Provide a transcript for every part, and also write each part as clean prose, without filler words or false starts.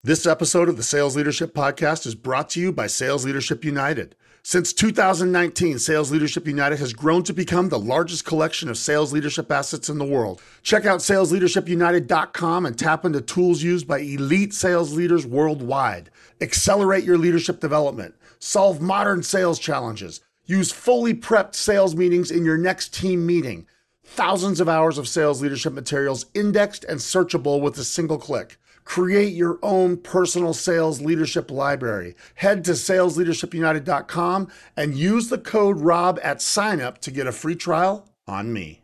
This episode of the Sales Leadership Podcast is brought to you by Sales Leadership United. Since 2019, Sales Leadership United has grown to become the largest collection of sales leadership assets in the world. Check out salesleadershipunited.com and tap into tools used by elite sales leaders worldwide. Accelerate your leadership development. Solve modern sales challenges. Use fully prepped sales meetings in your next team meeting. Thousands of hours of sales leadership materials indexed and searchable with a single click. Create your own personal sales leadership library. Head to salesleadershipunited.com and use the code ROB at signup to get a free trial on me.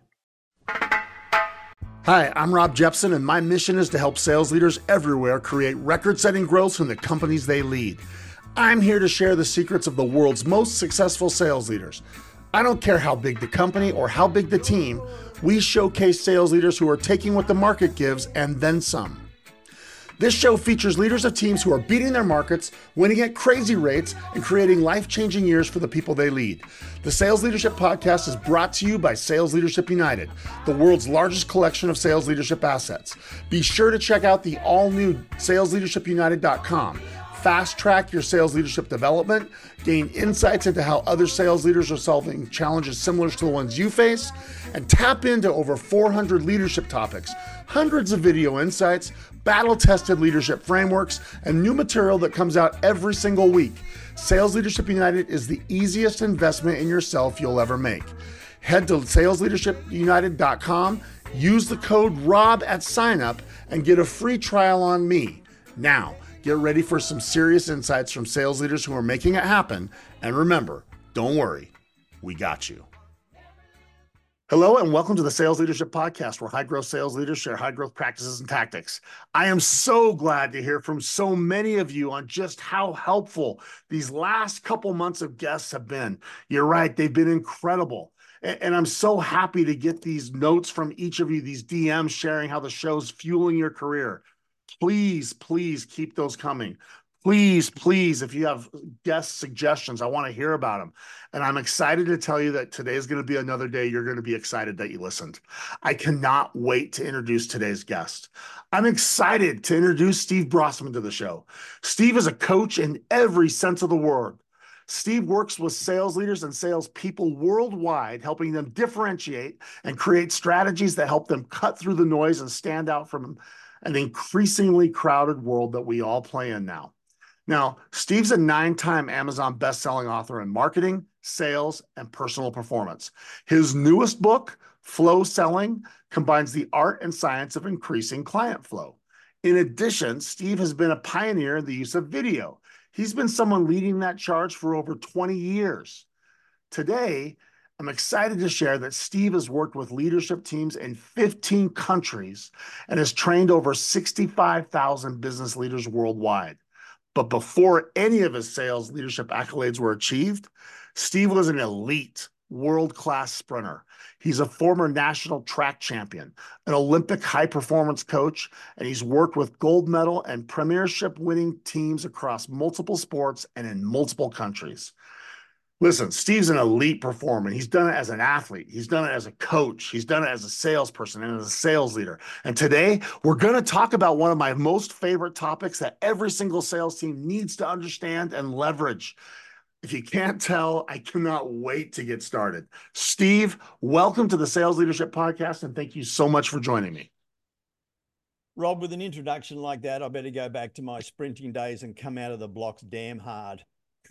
Hi, I'm Rob Jepson, and my mission is to help sales leaders everywhere create record-setting growth from the companies they lead. I'm here to share the secrets of the world's most successful sales leaders. I don't care how big the company or how big the team, we showcase sales leaders who are taking what the market gives and then some. This show features leaders of teams who are beating their markets, winning at crazy rates, and creating life-changing years for the people they lead. The Sales Leadership Podcast is brought to you by Sales Leadership United, the world's largest collection of sales leadership assets. Be sure to check out the all-new salesleadershipunited.com. Fast track your sales leadership development, gain insights into how other sales leaders are solving challenges similar to the ones you face, and tap into over 400 leadership topics, hundreds of video insights, battle-tested leadership frameworks, and new material that comes out every single week. Sales Leadership United is the easiest investment in yourself you'll ever make. Head to salesleadershipunited.com, use the code ROB at signup, and get a free trial on me. Now, get ready for some serious insights from sales leaders who are making it happen. And remember, don't worry, we got you. Hello, and welcome to the Sales Leadership Podcast, where high-growth sales leaders share high-growth practices and tactics. I am so glad to hear from so many of you on just how helpful these last couple months of guests have been. You're right, they've been incredible. And I'm so happy to get these notes from each of you, these DMs sharing how the show's fueling your career. Please keep those coming. Please, if you have guest suggestions, I want to hear about them. And I'm excited to tell you that today is going to be another day you're going to be excited that you listened. I cannot wait to introduce today's guest. I'm excited to introduce Steve Brossman to the show. Steve is a coach in every sense of the word. Steve works with sales leaders and salespeople worldwide, helping them differentiate and create strategies that help them cut through the noise and stand out from an increasingly crowded world that we all play in now. Now, Steve's a 9-time Amazon best-selling author in marketing, sales, and personal performance. His newest book, Flow Selling, combines the art and science of increasing client flow. In addition, Steve has been a pioneer in the use of video. He's been someone leading that charge for over 20 years. Today, I'm excited to share that Steve has worked with leadership teams in 15 countries and has trained over 65,000 business leaders worldwide. But before any of his sales leadership accolades were achieved, Steve was an elite, world-class sprinter. He's a former national track champion, an Olympic high-performance coach, and he's worked with gold medal and premiership-winning teams across multiple sports and in multiple countries. Listen, Steve's an elite performer. He's done it as an athlete. He's done it as a coach. He's done it as a salesperson and as a sales leader. And today, we're going to talk about one of my most favorite topics that every single sales team needs to understand and leverage. If you can't tell, I cannot wait to get started. Steve, welcome to the Sales Leadership Podcast, and thank you so much for joining me. Rob, with an introduction like that, I better go back to my sprinting days and come out of the blocks damn hard.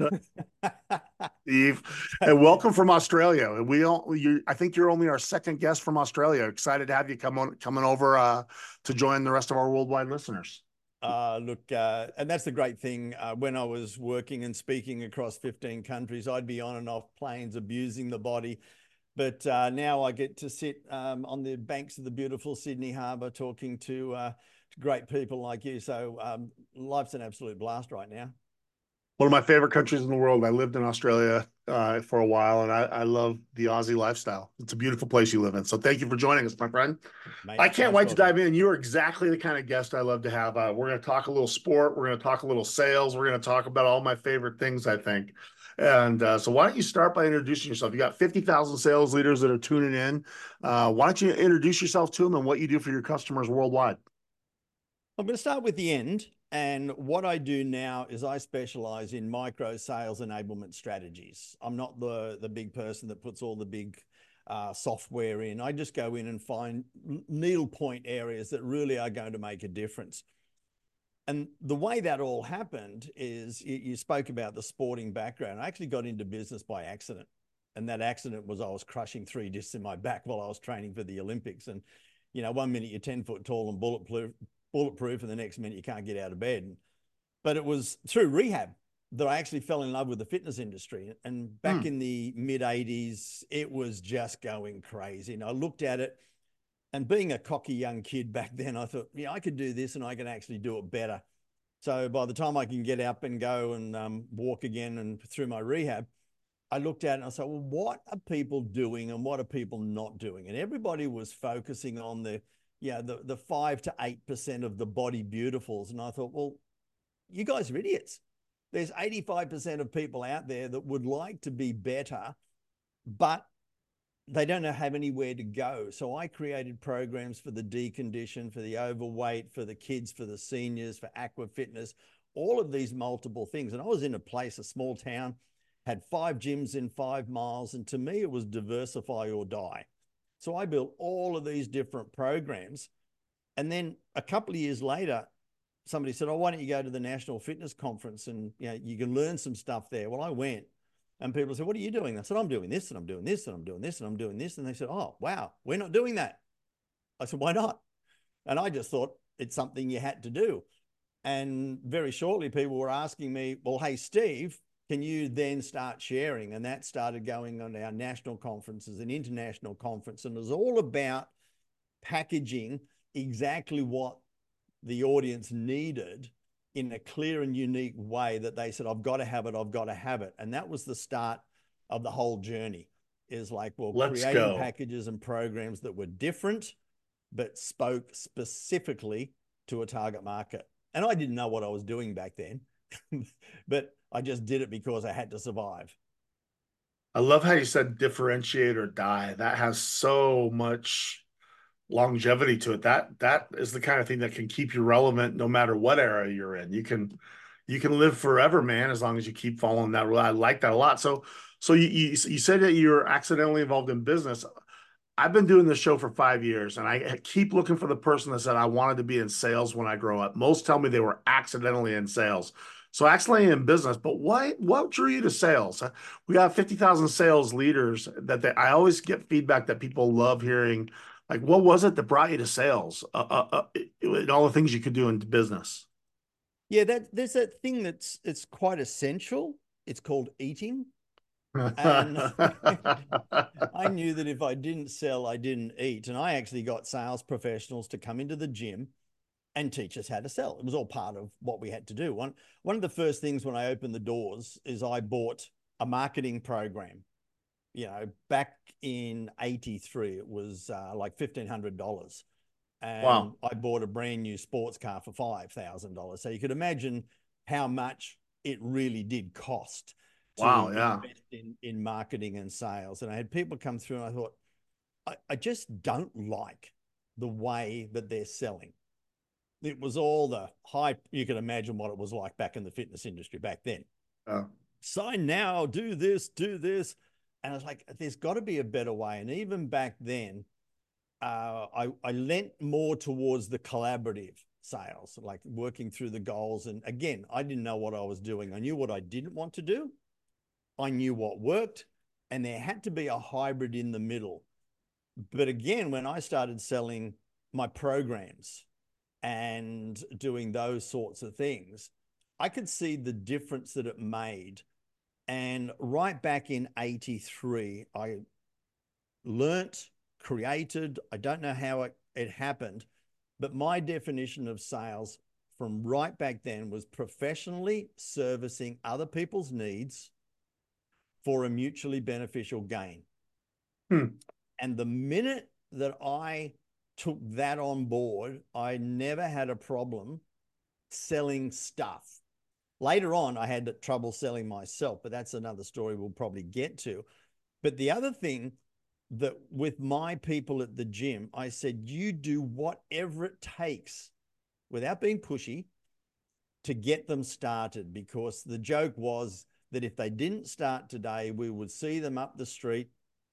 Steve, and welcome from Australia. I think you're only our second guest from Australia. Excited to have you coming over to join the rest of our worldwide listeners. And that's the great thing. When I was working and speaking across 15 countries, I'd be on and off planes abusing the body. But now I get to sit on the banks of the beautiful Sydney Harbour talking to great people like you. So life's an absolute blast right now. One of my favorite countries in the world. I lived in Australia for a while, and I love the Aussie lifestyle. It's a beautiful place you live in. So thank you for joining us, my friend. Mate, I can't wait to dive in. You're exactly the kind of guest I love to have. We're going to talk a little sport. We're going to talk a little sales. We're going to talk about all my favorite things, I think. And so why don't you start by introducing yourself? You got 50,000 sales leaders that are tuning in. Why don't you introduce yourself to them and what you do for your customers worldwide? I'm going to start with the end. And what I do now is I specialize in micro sales enablement strategies. I'm not the big person that puts all the big software in. I just go in and find needle point areas that really are going to make a difference. And the way that all happened is you spoke about the sporting background. I actually got into business by accident. And that accident was I was crushing 3 discs in my back while I was training for the Olympics. And, you know, 1 minute you're 10 foot tall and bulletproof, and the next minute you can't get out of bed. But it was through rehab that I actually fell in love with the fitness industry. And back in the mid 80s, it was just going crazy. And I looked at it, and being a cocky young kid back then, I thought, yeah, I could do this and I can actually do it better. So by the time I can get up and go and walk again and through my rehab, I looked at it and I said, well, what are people doing and what are people not doing? And everybody was focusing on the 5 to 8% of the body beautifuls. And I thought, well, you guys are idiots. There's 85% of people out there that would like to be better, but they don't have anywhere to go. So I created programs for the deconditioned, for the overweight, for the kids, for the seniors, for aqua fitness, all of these multiple things. And I was in a small town, had 5 gyms in 5 miles. And to me, it was diversify or die. So I built all of these different programs. And then a couple of years later, somebody said, oh, why don't you go to the National Fitness Conference and you can learn some stuff there. Well, I went and people said, what are you doing? I said, I'm doing this and I'm doing this and I'm doing this and I'm doing this. And they said, oh, wow, we're not doing that. I said, why not? And I just thought it's something you had to do. And very shortly, people were asking me, well, hey, Steve, can you then start sharing? And that started going on our national conferences and international conference. And it was all about packaging exactly what the audience needed in a clear and unique way that they said, I've got to have it, I've got to have it. And that was the start of the whole journey, is like, well, creating packages and programs that were different, but spoke specifically to a target market. And I didn't know what I was doing back then, but I just did it because I had to survive. I love how you said differentiate or die. That has so much longevity to it. That is the kind of thing that can keep you relevant no matter what era you're in. You can live forever, man, as long as you keep following that rule. I like that a lot. So you said that you were accidentally involved in business. I've been doing this show for 5 years, and I keep looking for the person that said I wanted to be in sales when I grow up. Most tell me they were accidentally in sales. So accidentally in business, but what drew you to sales? We got 50,000 sales leaders I always get feedback that people love hearing. Like, what was it that brought you to sales? And all the things you could do in business. Yeah, there's that thing it's quite essential. It's called eating. And I knew that if I didn't sell, I didn't eat. And I actually got sales professionals to come into the gym and teach us how to sell. It was all part of what we had to do. One of the first things when I opened the doors is I bought a marketing program. You know, back in 83, it was like $1,500. And Wow. I bought a brand new sports car for $5,000. So you could imagine how much it really did cost Wow. to Yeah. invest in marketing and sales. And I had people come through and I thought, I just don't like the way that they're selling. It was all the hype. You can imagine what it was like back in the fitness industry back then. Sign now, do this. And I was like, there's got to be a better way. And even back then, I lent more towards the collaborative sales, like working through the goals. And again, I didn't know what I was doing. I knew what I didn't want to do. I knew what worked. And there had to be a hybrid in the middle. But again, when I started selling my programs and doing those sorts of things, I could see the difference that it made. And right back in 83, I learnt, created, I don't know how it happened, but my definition of sales from right back then was professionally servicing other people's needs for a mutually beneficial gain. And the minute that I took that on board, I never had a problem selling stuff. Later on, I had trouble selling myself, but that's another story we'll probably get to. But the other thing that with my people at the gym, I said, you do whatever it takes without being pushy, to get them started, because the joke was that if they didn't start today, we would see them up the street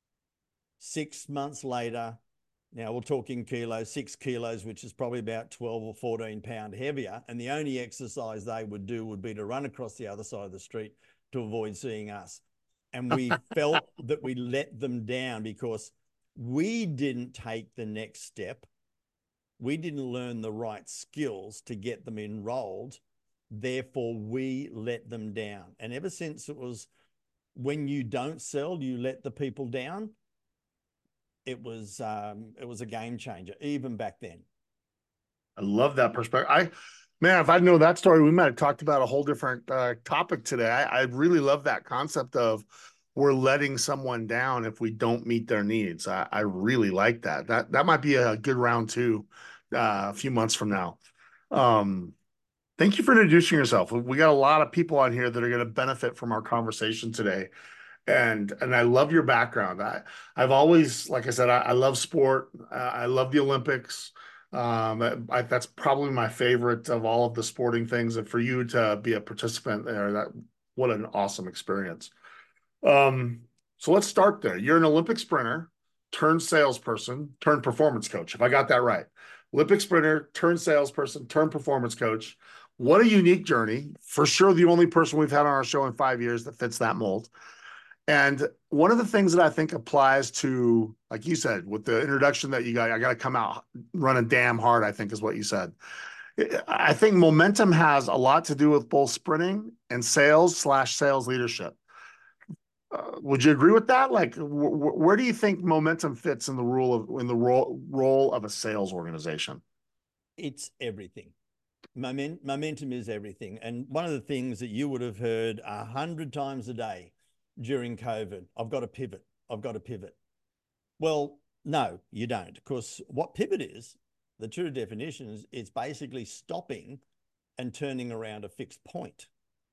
6 months later. Now we're talking kilos, 6 kilos, which is probably about 12 or 14 pounds heavier. And the only exercise they would do would be to run across the other side of the street to avoid seeing us. And we felt that we let them down because we didn't take the next step. We didn't learn the right skills to get them enrolled. Therefore, we let them down. And ever since it was, when you don't sell, you let the people down, it was a game changer, even back then. I love that perspective. Man, if I know that story, we might have talked about a whole different topic today. I really love that concept of we're letting someone down if we don't meet their needs. I really like that. That might be a good round two a few months from now. Thank you for introducing yourself. We got a lot of people on here that are going to benefit from our conversation today. And I love your background. I've always, like I said, I love sport. I love the Olympics. That's probably my favorite of all of the sporting things. And for you to be a participant there, what an awesome experience. So let's start there. You're an Olympic sprinter, turned salesperson, turned performance coach. If I got that right, Olympic sprinter, turned salesperson, turned performance coach. What a unique journey. For sure, the only person we've had on our show in 5 years that fits that mold. And one of the things that I think applies to, like you said, with the introduction that you got, I got to come out running damn hard, I think is what you said. I think momentum has a lot to do with both sprinting and sales/sales leadership. Would you agree with that? Like, where do you think momentum fits in the role of a sales organization? It's everything. Momentum is everything. And one of the things that you would have heard 100 times a day during COVID, I've got to pivot. I've got to pivot. Well, no, you don't. Because what pivot is, the true definition is it's basically stopping and turning around a fixed point.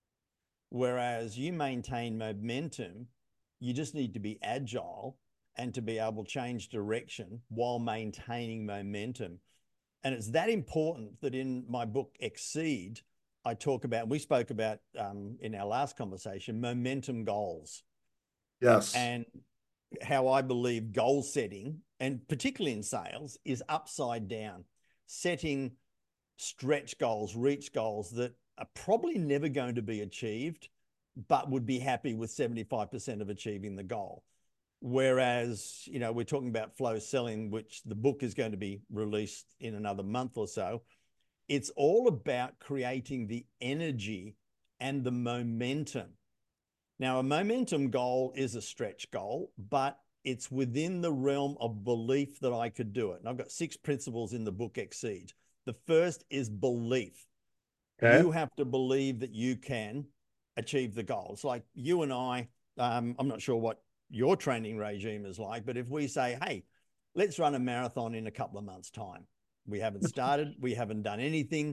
Whereas you maintain momentum, you just need to be agile and to be able to change direction while maintaining momentum. And it's that important that in my book, Exceed, I talk about, we spoke about in our last conversation, momentum goals. Yes. And how I believe goal setting, and particularly in sales, is upside down, setting stretch goals, reach goals that are probably never going to be achieved, but would be happy with 75% of achieving the goal. Whereas, we're talking about flow selling, which the book is going to be released in another month or so. It's all about creating the energy and the momentum. Now, a momentum goal is a stretch goal, but it's within the realm of belief that I could do it. And I've got 6 principles in the book, Exceed. The first is belief. Okay. You have to believe that you can achieve the goals. Like you and I, I'm not sure what your training regime is like, but if we say, hey, let's run a marathon in a couple of months' time. We haven't started, we haven't done anything.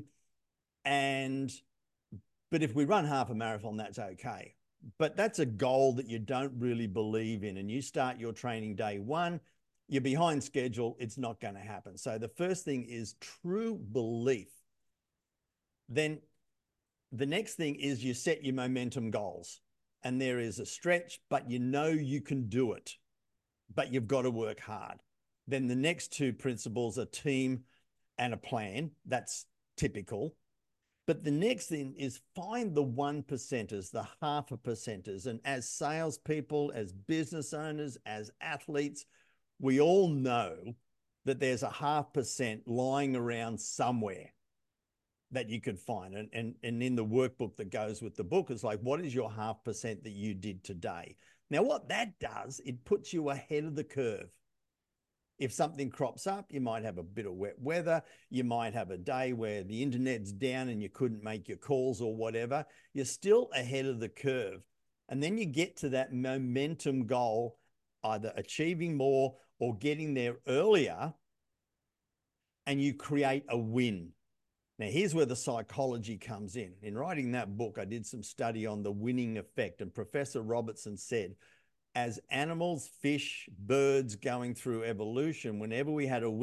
But if we run half a marathon, that's okay. But that's a goal that you don't really believe in. And you start your training day one, you're behind schedule, it's not going to happen. So the first thing is true belief. Then the next thing is you set your momentum goals. And there is a stretch, but you can do it, but you've got to work hard. Then the next 2 principles are team and a plan. That's typical. But the next thing is find the 1%ers, the 0.5%ers. And as salespeople, as business owners, as athletes, we all know that there's a 0.5% lying around somewhere that you could find. And in the workbook that goes with the book is like, what is your 0.5% that you did today? Now, what that does, it puts you ahead of the curve. If something crops up, you might have a bit of wet weather. You might have a day where the internet's down and you couldn't make your calls or whatever. You're still ahead of the curve. And then you get to that momentum goal, either achieving more or getting there earlier, and you create a win. Now, here's where the psychology comes in. In writing that book, I did some study on the winning effect, and Professor Robertson said, as animals, fish, birds going through evolution, whenever we had a win,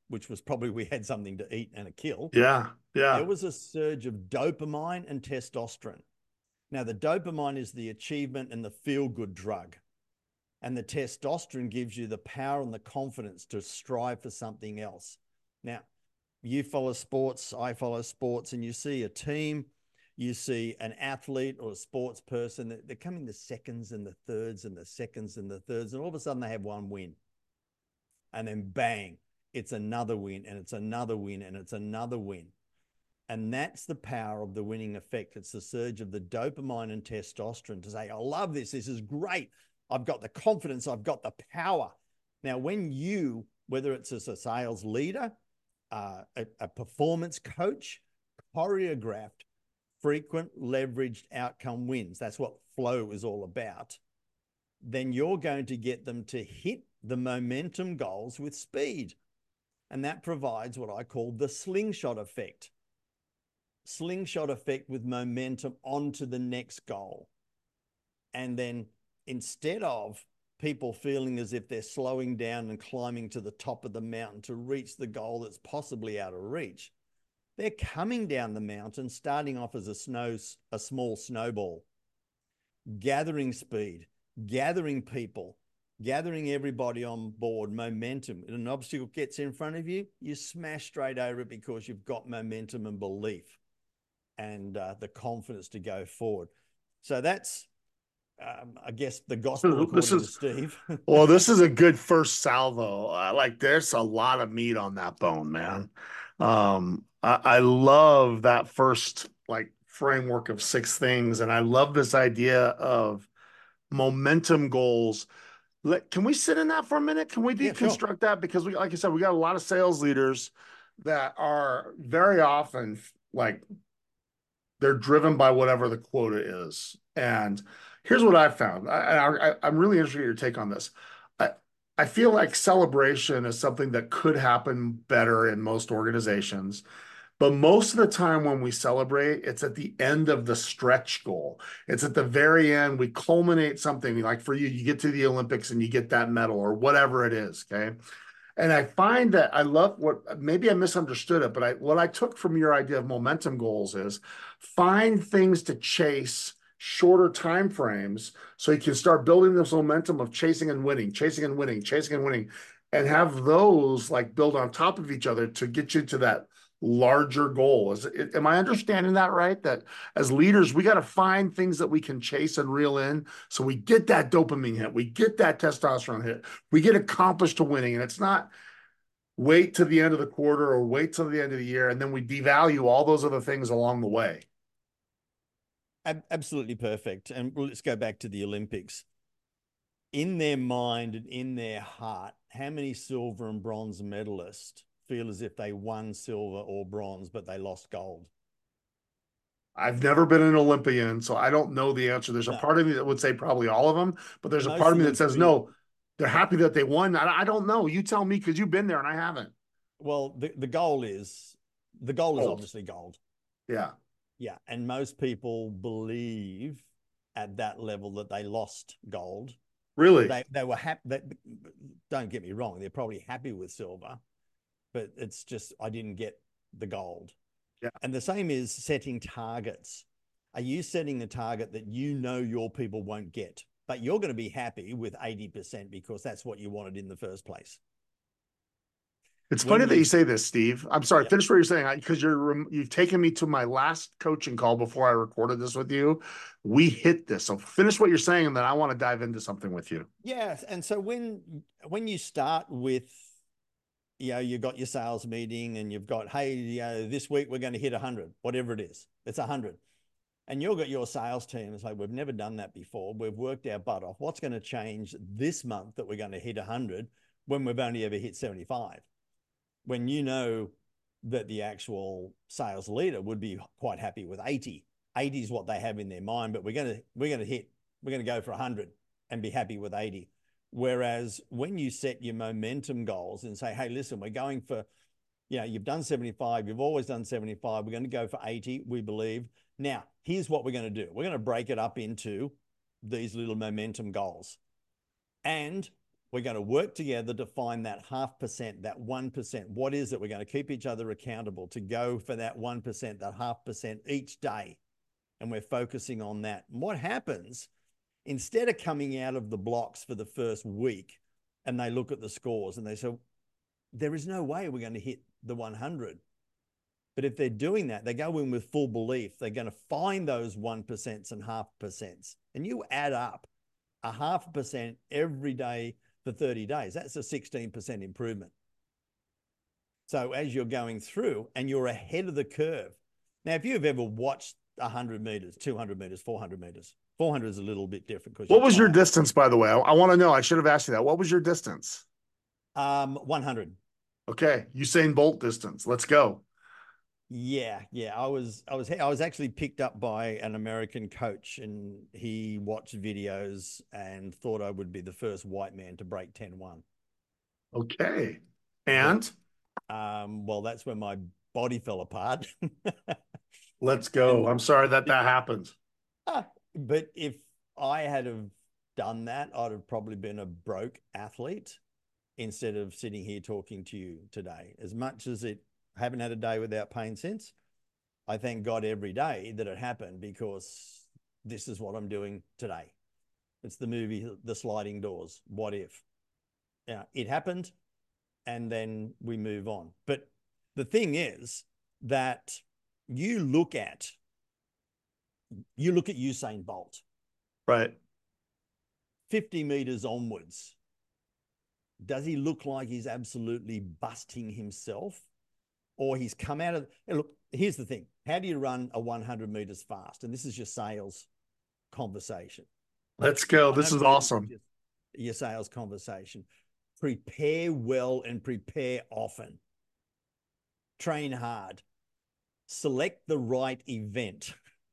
which was probably we had something to eat and a kill, Yeah. there Yeah. was a surge of dopamine and testosterone. Now, the dopamine is the achievement and the feel-good drug. And the testosterone gives you the power and the confidence to strive for something else. Now, you follow sports, I follow sports, and you see a team, you see an athlete or a sports person, they're coming the seconds and the thirds and the seconds and the thirds, and all of a sudden they have one win. And then bang, it's another win, and it's another win, and it's another win. And that's the power of the winning effect. It's the surge of the dopamine and testosterone to say, I love this. This is great. I've got the confidence. I've got the power. Now, when you, whether it's as a sales leader, a performance coach, choreographed, frequent leveraged outcome wins, that's what flow is all about, then you're going to get them to hit the momentum goals with speed. And that provides what I call the slingshot effect. Slingshot effect with momentum onto the next goal. And then instead of people feeling as if they're slowing down and climbing to the top of the mountain to reach the goal that's possibly out of reach, they're coming down the mountain, starting off as a small snowball, gathering speed, gathering people, gathering everybody on board, momentum. And an obstacle gets in front of you, you smash straight over it because you've got momentum and belief and the confidence to go forward. So that's, I guess, the gospel according to Steve. Well, this is a good first salvo. Like, there's a lot of meat on that bone, man. I love that first like framework of 6 things, and I love this idea of momentum goals. Can we sit in that for a minute? Can we deconstruct that? Because we, like I said, we got a lot of sales leaders that are very often like they're driven by whatever the quota is. And here's what I've found. I'm really interested in your take on this. I feel like celebration is something that could happen better in most organizations. But most of the time when we celebrate, it's at the end of the stretch goal. It's at the very end. We culminate something like for you, you get to the Olympics and you get that medal or whatever it is. Okay. And I find that I love what maybe I misunderstood it, but what I took from your idea of momentum goals is find things to chase shorter time frames so you can start building this momentum of chasing and winning, chasing and winning, chasing and winning, and have those like build on top of each other to get you to that larger goal. Am I understanding that right? That as leaders, we got to find things that we can chase and reel in so we get that dopamine hit, we get that testosterone hit, we get accomplished to winning. And it's not wait to the end of the quarter or wait till the end of the year and then we devalue all those other things along the way. Absolutely perfect. And let's go back to the Olympics. In their mind and in their heart, how many silver and bronze medalists feel as if they won silver or bronze, but they lost gold? I've never been an Olympian, so I don't know the answer. There's a part of me that would say probably all of them, but there's a part of me that says, no, they're happy that they won. I don't know. You tell me, because you've been there and I haven't. Well, the goal is obviously gold. Yeah. Yeah. And most people believe at that level that they lost gold. Really? They were happy. Don't get me wrong. They're probably happy with silver, but it's just, I didn't get the gold. Yeah. And the same is setting targets. Are you setting a target that you know your people won't get, but you're going to be happy with 80% because that's what you wanted in the first place? It's funny that you say this, Steve. I'm sorry. Finish what you're saying, because you've taken me to my last coaching call before I recorded this with you. We hit this. So finish what you're saying, and then I want to dive into something with you. Yes. And so when you start with, you got your sales meeting and you've got, hey, this week we're going to hit 100, whatever it is. It's 100. And you've got your sales team. It's like, we've never done that before. We've worked our butt off. What's going to change this month that we're going to hit 100 when we've only ever hit 75? When you know that the actual sales leader would be quite happy with 80. 80 is what they have in their mind, but we're going to go for 100 and be happy with 80. Whereas when you set your momentum goals and say, hey, listen, we're going for, you've done 75, you've always done 75, we're going to go for 80, we believe. Now, here's what we're going to do. We're going to break it up into these little momentum goals. And We're going to work together to find that 0.5%, that 1%. What is it? We're going to keep each other accountable to go for that 1%, that 0.5% each day. And we're focusing on that. And what happens, instead of coming out of the blocks for the first week and they look at the scores and they say, there is no way we're going to hit the 100. But if they're doing that, they go in with full belief. They're going to find those 1% and 0.5%. And you add up a 0.5% every day for 30 days. That's a 16% improvement. So as you're going through and you're ahead of the curve. Now, if you've ever watched 100 meters, 200 meters, 400 meters, 400 is a little bit different. What was your distance, by the way? I want to know. I should have asked you that. What was your distance? 100. Okay. Usain Bolt distance. Let's go. Yeah. I was actually picked up by an American coach, and he watched videos and thought I would be the first white man to break 10:1. Okay. And well, that's when my body fell apart. let's go. I'm sorry that happened. But if I had have done that, I'd have probably been a broke athlete instead of sitting here talking to you today. As much as I haven't had a day without pain since, I thank God every day that it happened, because this is what I'm doing today. It's the movie, The Sliding Doors. What if? It happened, and then we move on. But the thing is that you look at Usain Bolt. Right. 50 meters onwards. Does he look like he's absolutely busting himself? Or he's come out of... Look, here's the thing. How do you run a 100 meters fast? And this is your sales conversation. Let's go. This is awesome. Your sales conversation. Prepare well and prepare often. Train hard. Select the right event.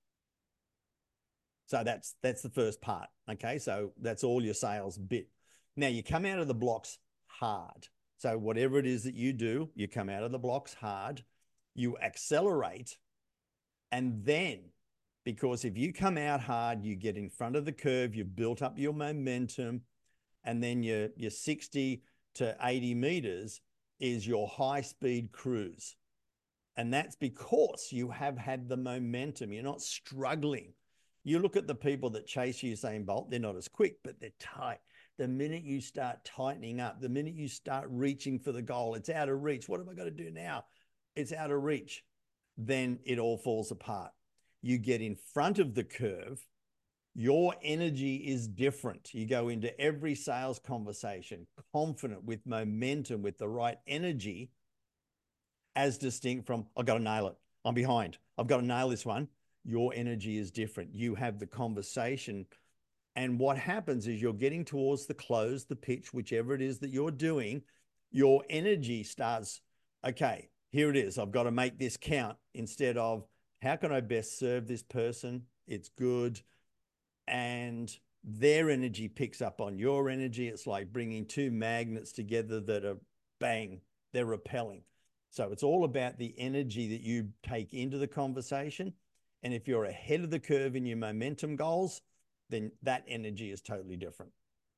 So that's the first part. Okay, so that's all your sales bit. Now you come out of the blocks hard. So whatever it is that you do, you come out of the blocks hard, you accelerate, and then, because if you come out hard, you get in front of the curve, you've built up your momentum, and then your 60 to 80 meters is your high-speed cruise. And that's because you have had the momentum. You're not struggling. You look at the people that chase Usain Bolt, they're not as quick, but they're tight. The minute you start tightening up, the minute you start reaching for the goal, it's out of reach. What have I got to do now? It's out of reach. Then it all falls apart. You get in front of the curve. Your energy is different. You go into every sales conversation confident, with momentum, with the right energy, as distinct from, I've got to nail it. I'm behind. I've got to nail this one. Your energy is different. You have the conversation. And what happens is you're getting towards the close, the pitch, whichever it is that you're doing, your energy starts, okay, here it is. I've got to make this count, instead of, how can I best serve this person? It's good. And their energy picks up on your energy. It's like bringing two magnets together that are, bang, they're repelling. So it's all about the energy that you take into the conversation. And if you're ahead of the curve in your momentum goals, then that energy is totally different.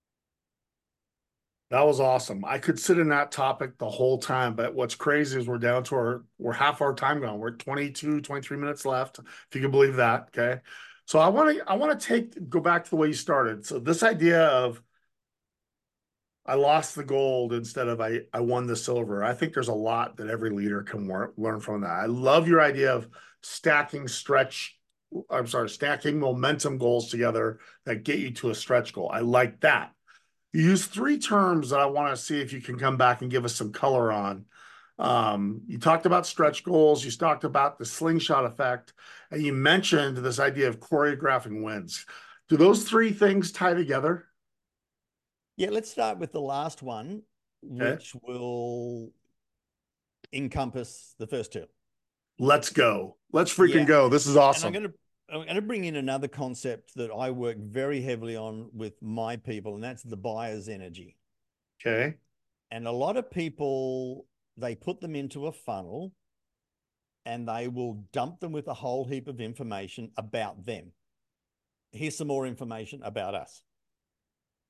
That was awesome. I could sit in that topic the whole time, but what's crazy is we're half our time gone. We're at 22, 23 minutes left, if you can believe that. Okay. So I want to go back to the way you started. So this idea of, I lost the gold instead of I won the silver. I think there's a lot that every leader can learn from that. I love your idea of stacking momentum goals together that get you to a stretch goal. I like that. You use three terms that I want to see if you can come back and give us some color on. You talked about stretch goals. You talked about the slingshot effect, and you mentioned this idea of choreographing wins. Do those three things tie together? Yeah, let's start with the last one, which will encompass the first two. Let's go. Let's freaking go. This is awesome. And I'm going to bring in another concept that I work very heavily on with my people, and that's the buyer's energy. Okay. And a lot of people, they put them into a funnel and they will dump them with a whole heap of information about them. Here's some more information about us.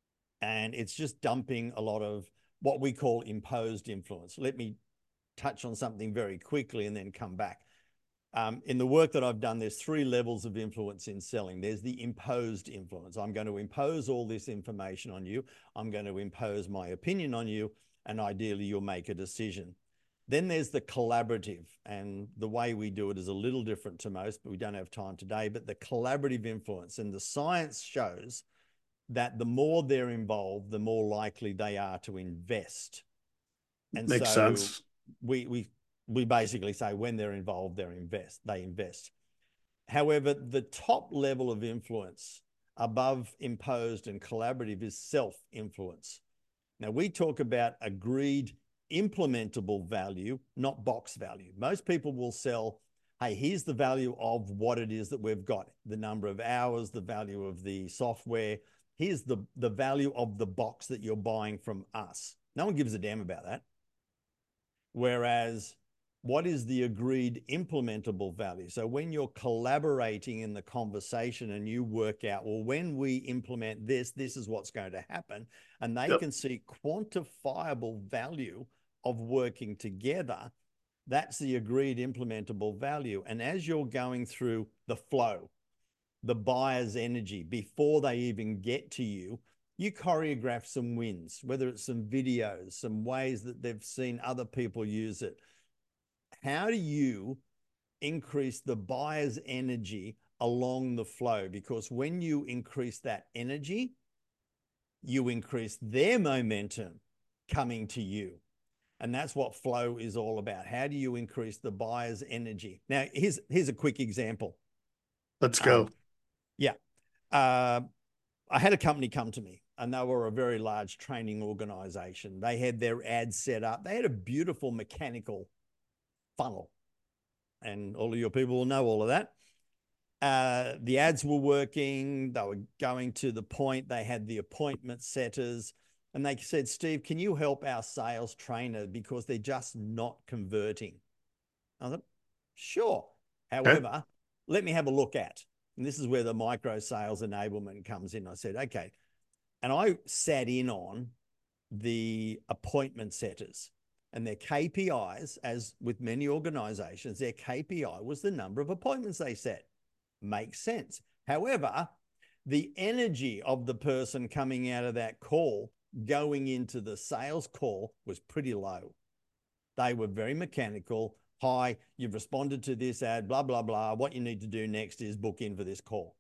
And it's just dumping a lot of what we call imposed influence. Let me touch on something very quickly and then come back. In the work that I've done, there's 3 levels of influence in selling. There's the imposed influence. I'm going to impose all this information on you. I'm going to impose my opinion on you, and ideally you'll make a decision. Then there's the collaborative, and the way we do it is a little different to most, but we don't have time today. But the collaborative influence, and the science shows that the more they're involved, the more likely they are to invest. And Makes sense. We basically say when they're involved, they invest. However, the top level of influence above imposed and collaborative is self-influence. Now, we talk about agreed implementable value, not box value. Most people will sell, hey, here's the value of what it is that we've got, the number of hours, the value of the software. Here's the value of the box that you're buying from us. No one gives a damn about that. Whereas, what is the agreed implementable value? So when you're collaborating in the conversation and you work out, well, when we implement this, this is what's going to happen. And they can see quantifiable value of working together. That's the agreed implementable value. And as you're going through the flow, the buyer's energy, before they even get to you, you choreograph some wins, whether it's some videos, some ways that they've seen other people use it. How do you increase the buyer's energy along the flow? Because when you increase that energy, you increase their momentum coming to you. And that's what flow is all about. How do you increase the buyer's energy? Now, here's a quick example. Let's go. I had a company come to me, and they were a very large training organization. They had their ads set up. They had a beautiful mechanical funnel, and all of your people will know all of that. The ads were working. They were going to the point. They had the appointment setters, and they said, Steve, can you help our sales trainer because they're just not converting? I thought, sure. However, let me have a look at, and this is where the micro sales enablement comes in. I said, okay. And I sat in on the appointment setters. And their KPIs, as with many organizations, their KPI was the number of appointments they set. Makes sense. However, the energy of the person coming out of that call going into the sales call was pretty low. They were very mechanical. Hi, you've responded to this ad, blah, blah, blah. What you need to do next is book in for this call.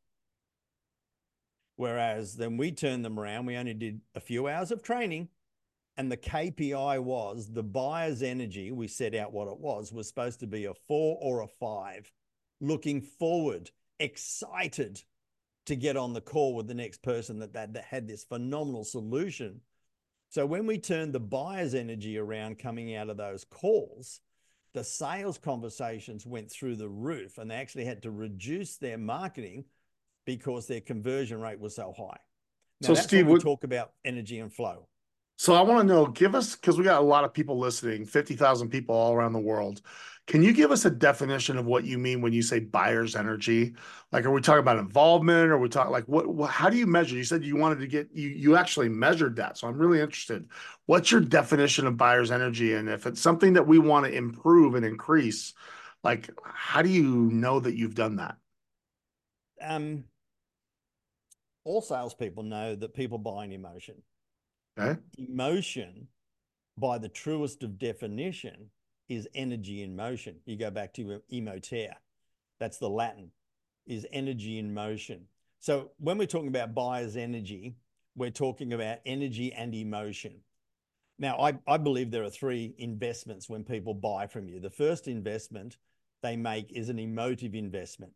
Whereas then we turned them around. We only did a few hours of training. And the KPI was the buyer's energy, we set out what it was supposed to be a 4 or a 5, looking forward, excited to get on the call with the next person that had this phenomenal solution. So when we turned the buyer's energy around coming out of those calls, the sales conversations went through the roof, and they actually had to reduce their marketing because their conversion rate was so high. Now, so that's Steve, when we talk about energy and flow. So I want to know, give us, because we got a lot of people listening, 50,000 people all around the world. Can you give us a definition of what you mean when you say buyer's energy? Like, are we talking about involvement? Or are we talking like what how do you measure? You said you wanted to get, you actually measured that. So I'm really interested. What's your definition of buyer's energy? And if it's something that we want to improve and increase, like, how do you know that you've done that? All salespeople know that people buy an emotion. Okay. Emotion, by the truest of definition, is energy in motion. You go back to emotere. That's the Latin, is energy in motion. So when we're talking about buyer's energy, we're talking about energy and emotion. Now, I believe there are 3 investments when people buy from you. The first investment they make is an emotive investment.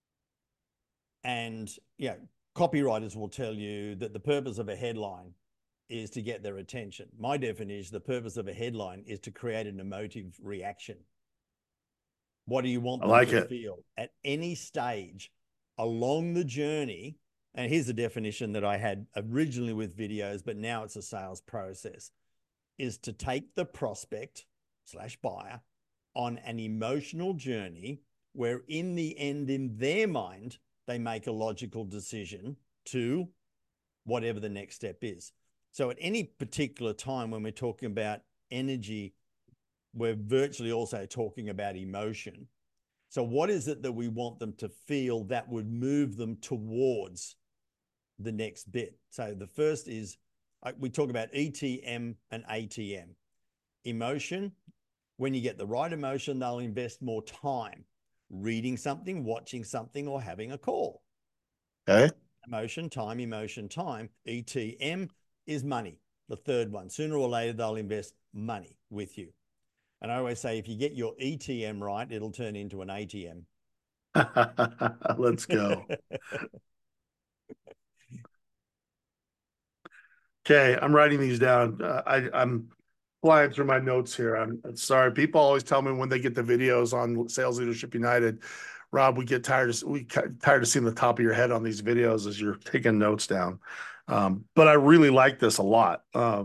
And copywriters will tell you that the purpose of a headline is to get their attention. My definition, the purpose of a headline is to create an emotive reaction. What do you want them to feel at any stage along the journey? And here's the definition that I had originally with videos, but now it's a sales process, is to take the prospect / buyer on an emotional journey where in the end, in their mind, they make a logical decision to whatever the next step is. So at any particular time when we're talking about energy, we're virtually also talking about emotion. So what is it that we want them to feel that would move them towards the next bit? So the first is, we talk about ETM and ATM. Emotion, when you get the right emotion, they'll invest more time reading something, watching something, or having a call. Okay. Emotion, time, emotion, time. ETM is money, the third one. Sooner or later, they'll invest money with you. And I always say, if you get your ETM right, it'll turn into an ATM. Let's go. Okay, I'm writing these down. I'm flying through my notes here. I'm sorry. People always tell me when they get the videos on Sales Leadership United, Rob, we get tired of seeing the top of your head on these videos as you're taking notes down. But I really like this a lot.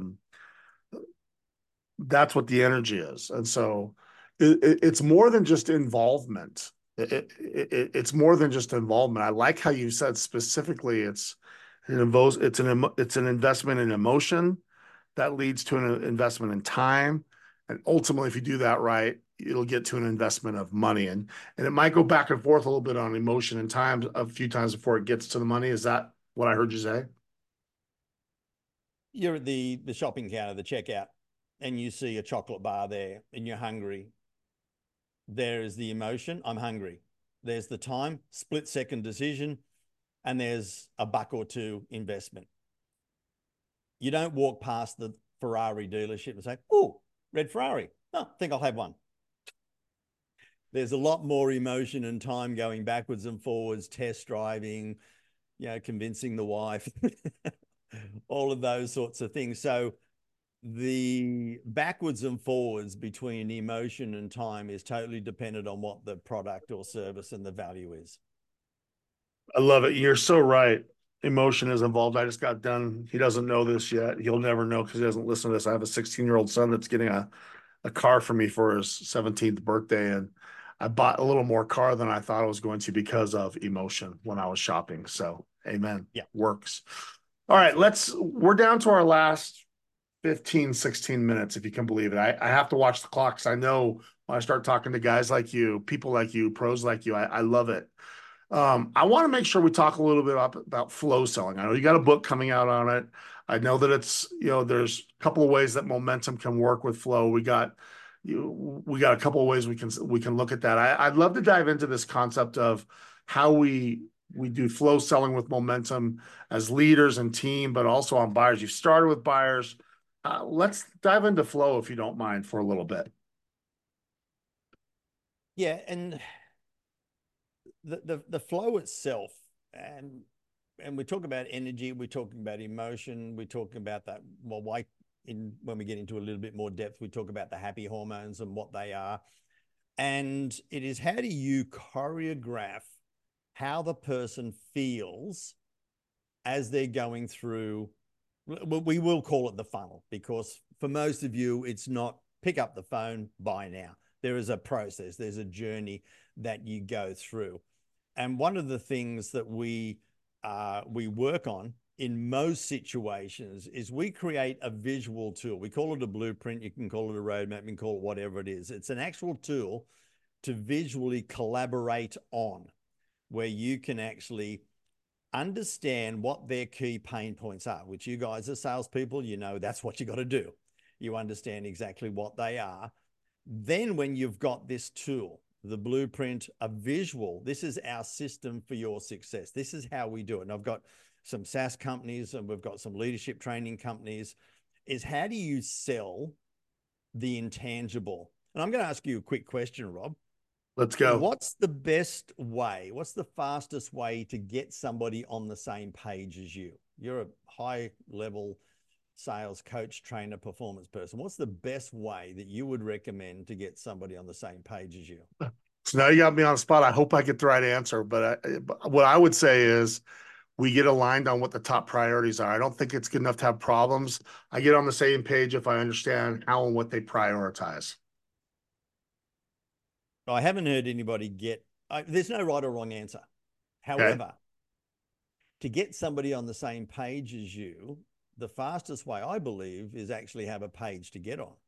That's what the energy is, and so it's more than just involvement. It's more than just involvement. I like how you said specifically it's an investment in emotion that leads to an investment in time. And ultimately, if you do that right, it'll get to an investment of money. And it might go back and forth a little bit on emotion and time a few times before it gets to the money. Is that what I heard you say? You're at the shopping counter, the checkout, and you see a chocolate bar there and you're hungry. There is the emotion, I'm hungry. There's the time, split second decision, and there's a buck or two investment. You don't walk past the Ferrari dealership and say, oh, red Ferrari. No, I think I'll have one. There's a lot more emotion and time going backwards and forwards, test driving, convincing the wife, all of those sorts of things. So the backwards and forwards between emotion and time is totally dependent on what the product or service and the value is. I love it. You're so right. Emotion is involved. I just got done. He doesn't know this yet. He'll never know because he doesn't listen to this. I have a 16-year-old son that's getting a car for me for his 17th birthday. And I bought a little more car than I thought I was going to because of emotion when I was shopping. So, amen. Yeah. Works. All right. We're down to our last 15, 16 minutes, if you can believe it. I have to watch the clock because I know when I start talking to guys like you, people like you, pros like you, I love it. I want to make sure we talk a little bit about flow selling. I know you got a book coming out on it. I know that there's a couple of ways that momentum can work with flow. We got a couple of ways we can look at that. I'd love to dive into this concept of how we do flow selling with momentum as leaders and team, but also on buyers. You've started with buyers. Let's dive into flow if you don't mind for a little bit. Yeah, and the flow itself, and we talk about energy, we're talking about emotion, we're talking about that. Well, when we get into a little bit more depth, we talk about the happy hormones and what they are. And it is, how do you choreograph how the person feels as they're going through, we will call it the funnel, because for most of you, it's not pick up the phone, buy now. There is a process, there's a journey that you go through. And one of the things that we work on in most situations is we create a visual tool. We call it a blueprint. You can call it a roadmap. You can call it whatever it is. It's an actual tool to visually collaborate on, where you can actually understand what their key pain points are, which you guys are salespeople, that's what you got to do. You understand exactly what they are. Then when you've got this tool, the blueprint, a visual, this is our system for your success. This is how we do it. And I've got some SaaS companies and we've got some leadership training companies, is how do you sell the intangible? And I'm going to ask you a quick question, Rob. Let's go. What's the best way? What's the fastest way to get somebody on the same page as you? You're a high level sales coach, trainer, performance person. What's the best way that you would recommend to get somebody on the same page as you? So now you got me on the spot. I hope I get the right answer, but what I would say is we get aligned on what the top priorities are. I don't think it's good enough to have problems. I get on the same page if I understand how and what they prioritize. I haven't heard anybody there's no right or wrong answer. However, to get somebody on the same page as you, the fastest way, I believe, is actually have a page to get on.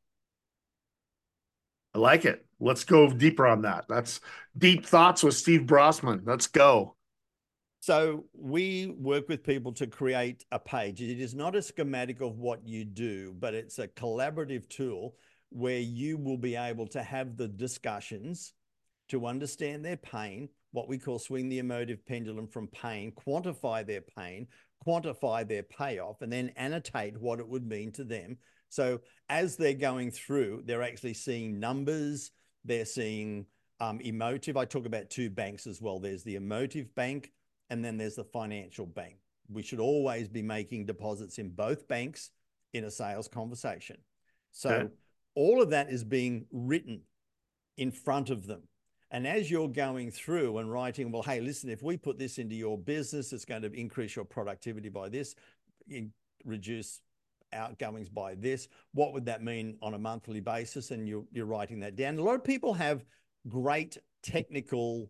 I like it. Let's go deeper on that. That's Deep Thoughts with Steve Brossman. Let's go. So we work with people to create a page. It is not a schematic of what you do, but it's a collaborative tool where you will be able to have the discussions to understand their pain, what we call swing the emotive pendulum from pain, quantify their pain, quantify their payoff, and then annotate what it would mean to them. So as they're going through, they're actually seeing numbers, they're seeing emotive. I talk about two banks as well. There's the emotive bank, and then there's the financial bank. We should always be making deposits in both banks in a sales conversation. So all of that is being written in front of them. And as you're going through and writing, well, hey, listen, if we put this into your business, it's going to increase your productivity by this, reduce outgoings by this. What would that mean on a monthly basis? And you're writing that down. A lot of people have great technical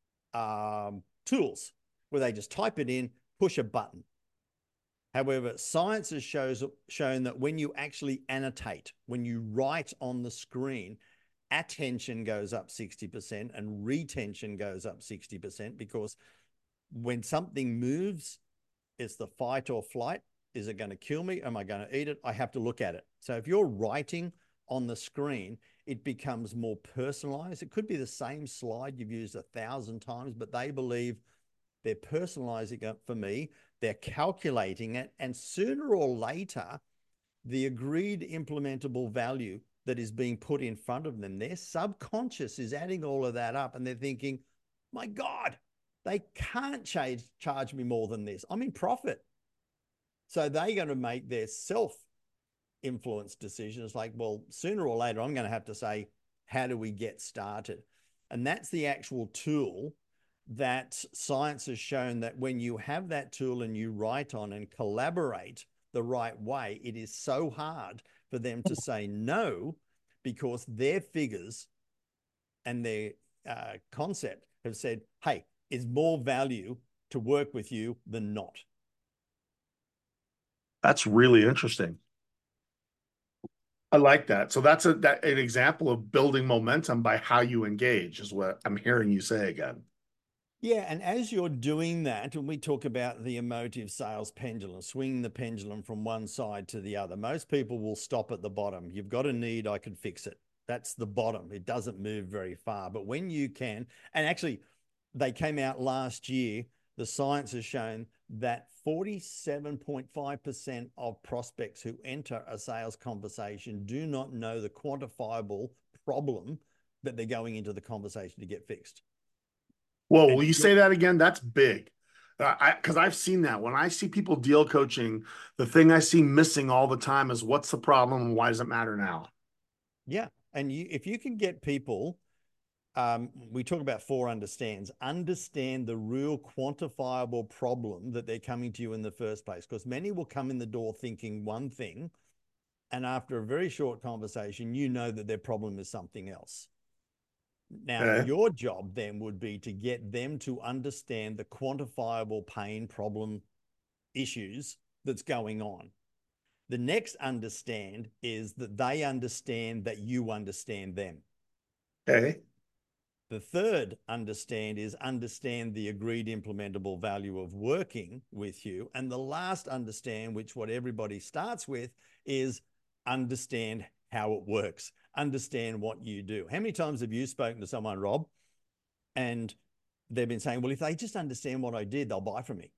tools where they just type it in, push a button. However, science has shown that when you actually annotate, when you write on the screen, attention goes up 60% and retention goes up 60%, because when something moves, it's the fight or flight. Is it going to kill me? Am I going to eat it? I have to look at it. So if you're writing on the screen, it becomes more personalized. It could be the same slide you've used 1,000 times, but they believe they're personalizing it for me. They're calculating it. And sooner or later, the agreed implementable value that is being put in front of them, their subconscious is adding all of that up, and they're thinking, my God, they can't charge me more than this. I'm in profit. So they're going to make their self-influenced decisions like, well, sooner or later, I'm going to have to say, how do we get started? And that's the actual tool that science has shown, that when you have that tool and you write on and collaborate the right way, it is so hard for them to say no, because their figures and their concept have said, hey, it's more value to work with you than not. That's really interesting. I like that. So that's an example of building momentum by how you engage, is what I'm hearing you say again. Yeah, and as you're doing that, and we talk about the emotive sales pendulum, swinging the pendulum from one side to the other, most people will stop at the bottom. You've got a need, I can fix it. That's the bottom. It doesn't move very far. But when you can, and actually, they came out last year, the science has shown that 47.5% of prospects who enter a sales conversation do not know the quantifiable problem that they're going into the conversation to get fixed. Whoa, will you say that again? That's big. Because I've seen that. When I see people deal coaching, the thing I see missing all the time is, what's the problem and why does it matter now? Yeah. And if you can get people, we talk about 4 understands, understand the real quantifiable problem that they're coming to you in the first place. Because many will come in the door thinking one thing, and after a very short conversation, you know that their problem is something else. Now, your job then would be to get them to understand the quantifiable pain, problem, issues that's going on. The next understand is that they understand that you understand them. Okay. The third understand is understand the agreed implementable value of working with you. And the last understand, which what everybody starts with, is understand how it works. Understand what you do. How many times have you spoken to someone, Rob, and they've been saying, well, if they just understand what I did, they'll buy from me.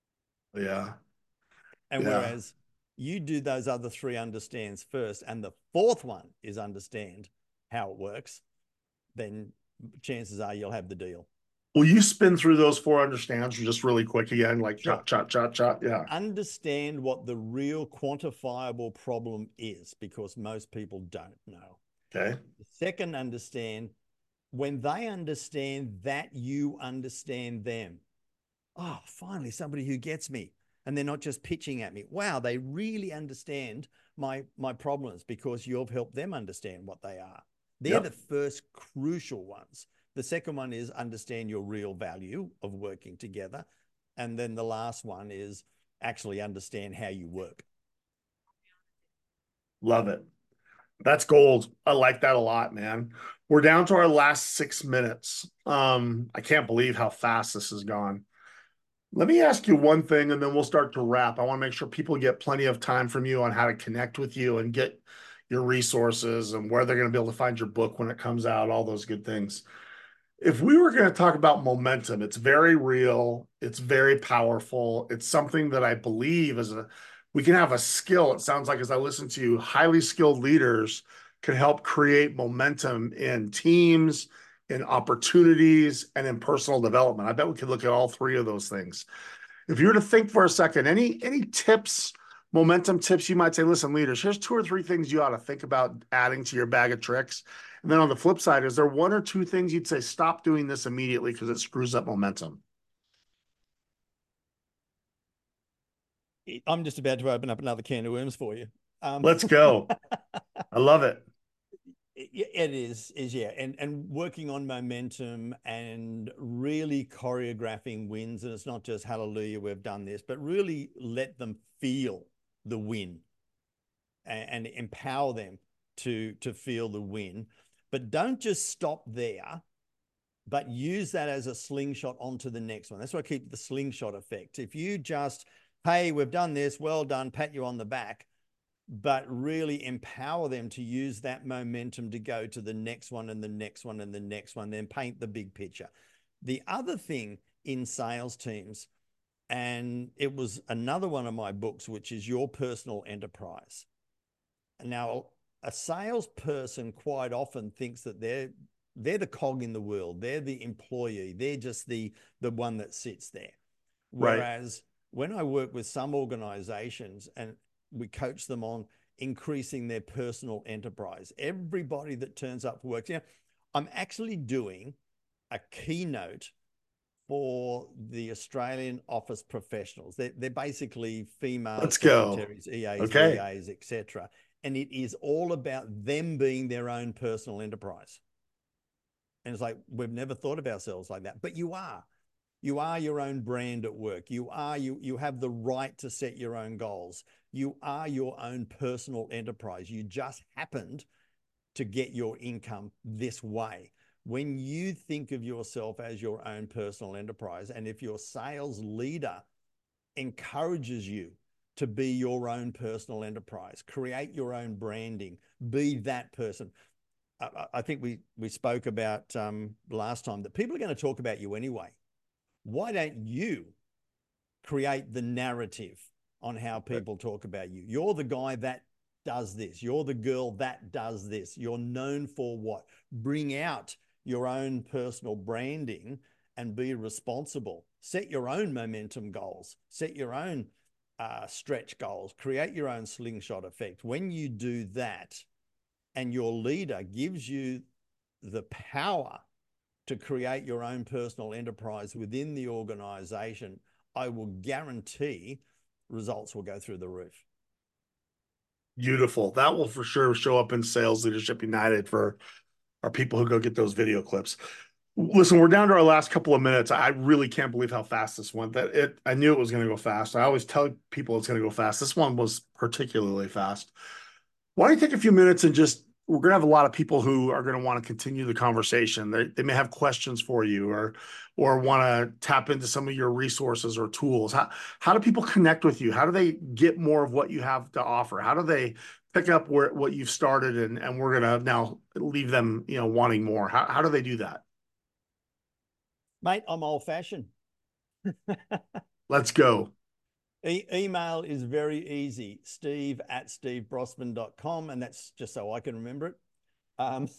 Yeah. And whereas you do those other 3 understands first, and the 4th one is understand how it works, then chances are you'll have the deal. Will you spin through those 4 understands just really quick again? Like sure. chop. Yeah. Understand what the real quantifiable problem is, because most people don't know. Okay. The second understand, when they understand that you understand them. Oh, finally, somebody who gets me. And they're not just pitching at me. Wow, they really understand my problems, because you've helped them understand what they are. They're the first crucial ones. The second one is understand your real value of working together. And then the last one is actually understand how you work. Love it. That's gold. I like that a lot, man. We're down to our last 6 minutes. I can't believe how fast this has gone. Let me ask you one thing and then we'll start to wrap. I want to make sure people get plenty of time from you on how to connect with you and get your resources and where they're going to be able to find your book when it comes out, all those good things. If we were going to talk about momentum, it's very real, it's very powerful. It's something that I believe is a we can have a skill. It sounds like as I listen to you, highly skilled leaders can help create momentum in teams, in opportunities, and in personal development. I bet we could look at all three of those things. If you were to think for a second, any tips, momentum tips you might say, listen, leaders, here's 2 or 3 things you ought to think about adding to your bag of tricks. And then on the flip side, is there 1 or 2 things you'd say, stop doing this immediately because it screws up momentum? I'm just about to open up another can of worms for you. Let's go. I love it. It is yeah, and working on momentum and really choreographing wins, and it's not just hallelujah, we've done this, but really let them feel the win and empower them to feel the win. But don't just stop there, but use that as a slingshot onto the next one. That's why I keep the slingshot effect. If you just, hey, we've done this, well done, pat you on the back, but really empower them to use that momentum to go to the next one and the next one and the next one, then paint the big picture. The other thing in sales teams, and it was another one of my books, which is Your Personal Enterprise. Now, a salesperson quite often thinks that they're the cog in the world. They're the employee. They're just the one that sits there. Right. Whereas when I work with some organizations and we coach them on increasing their personal enterprise, everybody that turns up for work, I'm actually doing a keynote for the Australian office professionals. They're basically female Let's go. secretaries, EAs, Okay. VAs, etc. And it is all about them being their own personal enterprise. And it's like, we've never thought of ourselves like that, but you are. You are your own brand at work. You have the right to set your own goals. You are your own personal enterprise. You just happened to get your income this way. When you think of yourself as your own personal enterprise, and if your sales leader encourages you to be your own personal enterprise, create your own branding, be that person. I think we spoke about last time that people are going to talk about you anyway. Why don't you create the narrative on how people talk about you? You're the guy that does this. You're the girl that does this. You're known for what? Bring out your own personal branding and be responsible. Set your own momentum goals. Set your own stretch goals. Create your own slingshot effect. When you do that and your leader gives you the power to create your own personal enterprise within the organization, I will guarantee results will go through the roof. Beautiful. That will for sure show up in Sales Leadership United for our people who go get those video clips. Listen, we're down to our last couple of minutes. I really can't believe how fast this went. I knew it was going to go fast. I always tell people it's going to go fast. This one was particularly fast. Why don't you take a few minutes and just we're going to have a lot of people who are going to want to continue the conversation. They may have questions for you or want to tap into some of your resources or tools. How do people connect with you? How do they get more of what you have to offer? How do they pick up what you've started and we're going to now leave them, wanting more? How do they do that? Mate, I'm old fashioned. Let's go. Email is very easy, steve@stevebrosman.com, and that's just so I can remember it. Um,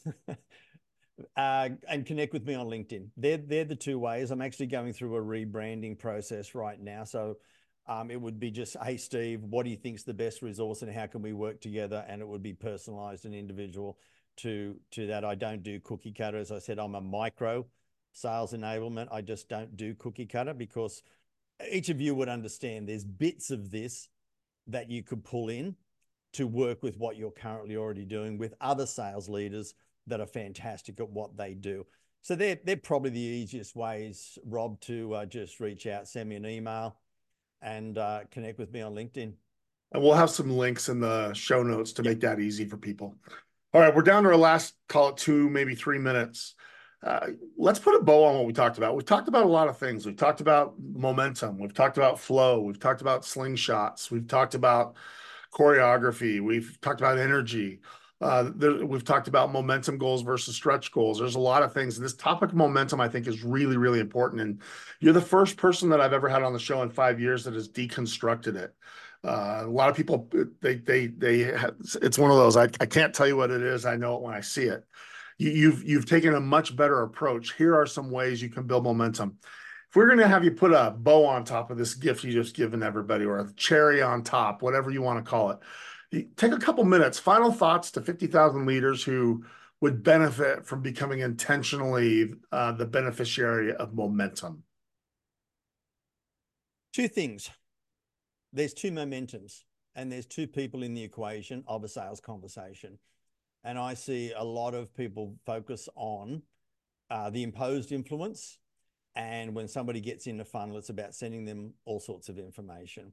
and connect with me on LinkedIn. They're the 2 ways. I'm actually going through a rebranding process right now. So it would be just, hey, Steve, what do you think is the best resource and how can we work together? And it would be personalized and individual to that. I don't do cookie cutter. As I said, I'm a micro sales enablement. I just don't do cookie cutter because each of you would understand there's bits of this that you could pull in to work with what you're currently already doing with other sales leaders that are fantastic at what they do. So they're probably the easiest ways, Rob, to just reach out, send me an email and connect with me on LinkedIn. And we'll have some links in the show notes to make that easy for people. All right, we're down to our last, call it 2, maybe 3 minutes. Let's put a bow on what we talked about. We've talked about a lot of things. We've talked about momentum. We've talked about flow. We've talked about slingshots. We've talked about choreography. We've talked about energy. We've talked about momentum goals versus stretch goals. There's a lot of things. And this topic of momentum, I think, is really, really important. And you're the first person that I've ever had on the show in 5 years that has deconstructed it. A lot of people, it's one of those, I can't tell you what it is. I know it when I see it. You've taken a much better approach. Here are some ways you can build momentum. If we're going to have you put a bow on top of this gift you just given everybody, or a cherry on top, whatever you want to call it, take a couple minutes. Final thoughts to 50,000 leaders who would benefit from becoming intentionally the beneficiary of momentum. Two things. There's two momentums, and there's two people in the equation of a sales conversation. And I see a lot of people focus on the imposed influence. And when somebody gets in the funnel, it's about sending them all sorts of information.